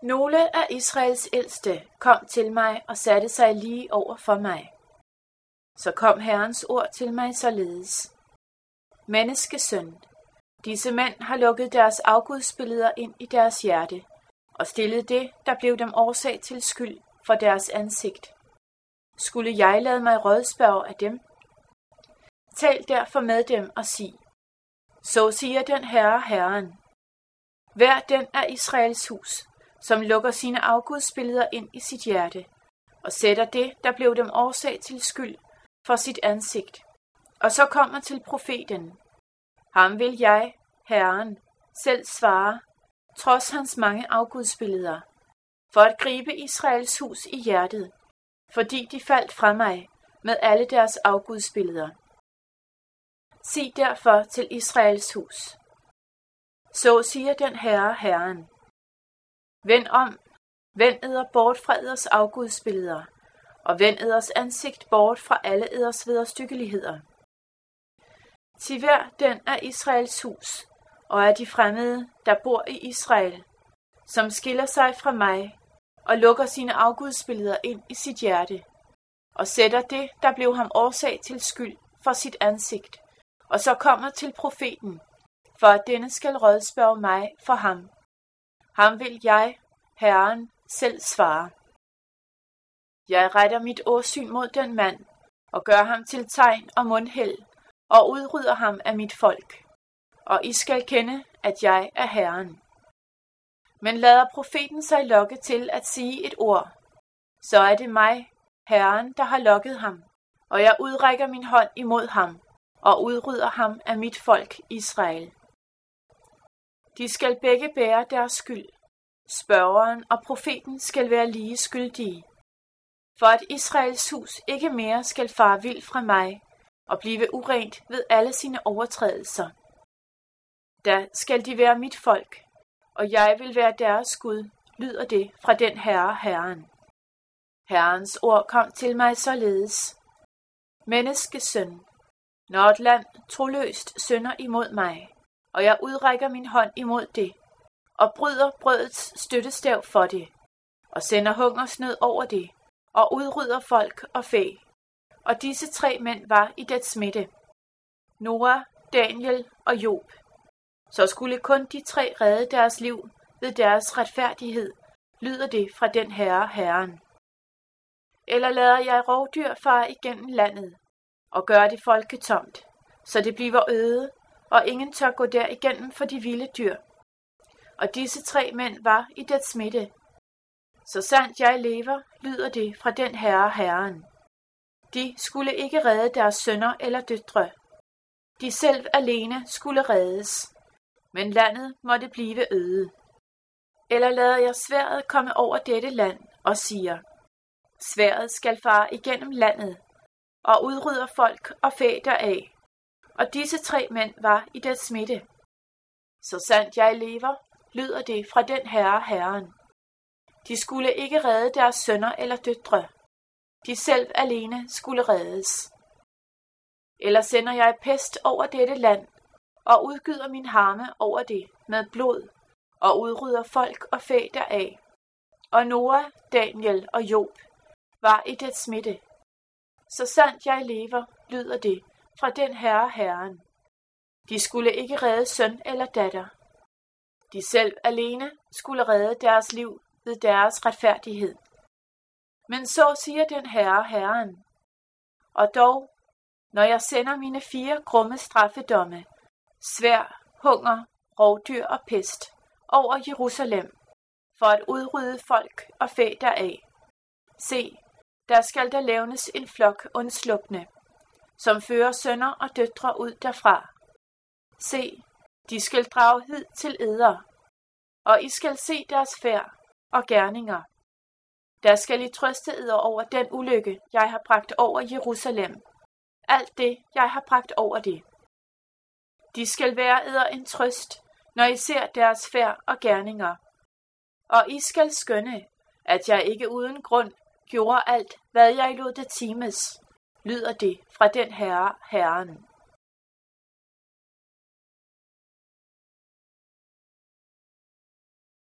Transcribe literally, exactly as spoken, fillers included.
Nogle af Israels ældste kom til mig og satte sig lige over for mig. Så kom Herrens ord til mig således. Menneskesøn, disse mænd har lukket deres afgudsbilleder ind i deres hjerte, og stillet det, der blev dem årsag til skyld, for deres ansigt. Skulle jeg lade mig rådspørge af dem? Tal derfor med dem og sig, så siger den Herre Herren. Hver den af Israels hus, som lukker sine afgudsbilleder ind i sit hjerte, og sætter det, der blev dem årsag til skyld, for sit ansigt, og så kommer til profeten. Ham vil jeg, Herren, selv svare, trods hans mange afgudsbilleder, for at gribe Israels hus i hjertet, fordi de faldt fra mig med alle deres afgudsbilleder. Sig derfor til Israels hus. Så siger den Herre Herren. Vend om, vend eder bort fra eders afgudsbilleder, og vend eders ansigt bort fra alle eders vederstykkeligheder. Til hver den af Israels hus, og af de fremmede, der bor i Israel, som skiller sig fra mig, og lukker sine afgudsbilleder ind i sit hjerte, og sætter det, der blev ham årsag til skyld, for sit ansigt, og så kommer til profeten, for at denne skal rådspørge mig for ham. Ham vil jeg, Herren, selv svare. Jeg retter mit åsyn mod den mand, og gør ham til tegn og mundhæld, og udrydder ham af mit folk. Og I skal kende, at jeg er Herren. Men lader profeten sig lokke til at sige et ord, så er det mig, Herren, der har lokket ham, og jeg udrækker min hånd imod ham, og udrydder ham af mit folk Israel. De skal begge bære deres skyld. Spørgeren og profeten skal være lige skyldige, for at Israels hus ikke mere skal fare vild fra mig og blive urent ved alle sine overtrædelser. Da skal de være mit folk, og jeg vil være deres Gud, lyder det fra den Herre Herren. Herrens ord kom til mig således. Menneskesøn, når et land troløst synder imod mig, og jeg udrækker min hånd imod det, og bryder brødets støttestav for det, og sender hungersnød over det, og udrydder folk og fæ. Og disse tre mænd var i dets midte, Noah, Daniel og Job. Så skulle kun de tre redde deres liv ved deres retfærdighed, lyder det fra den Herre Herren. Eller lader jeg rovdyr fare igennem landet, og gør det folketomt, så det bliver øde, og ingen tør gå der igennem for de vilde dyr. Og disse tre mænd var i dets midte. Så sandt jeg lever, lyder det fra den Herre Herren. De skulle ikke redde deres sønner eller døtre. De selv alene skulle reddes, men landet måtte blive øde. Eller lader jeg sværdet komme over dette land og siger, sværdet skal fare igennem landet og udrydder folk og fæ deraf. Og disse tre mænd var i dets midte. Så sandt jeg lever, lyder det fra den Herre Herren. De skulle ikke redde deres sønner eller døtre. De selv alene skulle reddes. Eller sender jeg pest over dette land, og udgyder min harme over det med blod, og udrydder folk og fæ deraf. Og Noah, Daniel og Job var i dets midte. Så sandt jeg lever, lyder det fra den Herre Herren. De skulle ikke redde søn eller datter. De selv alene skulle redde deres liv ved deres retfærdighed. Men så siger den Herre Herren. Og dog, når jeg sender mine fire grumme straffedomme, svær, hunger, rovdyr og pest, over Jerusalem, for at udrydde folk og fæ deraf. Se, der skal der levnes en flok undslupne, som fører sønner og døtre ud derfra. Se, de skal drage hid til eder, og I skal se deres færd og gerninger. Der skal I trøste eder over den ulykke, jeg har bragt over Jerusalem. Alt det, jeg har bragt over det. De skal være eder en trøst, når I ser deres færd og gerninger. Og I skal skønne, at jeg ikke uden grund gjorde alt, hvad jeg lod det times, lyder det fra den Herre Herren.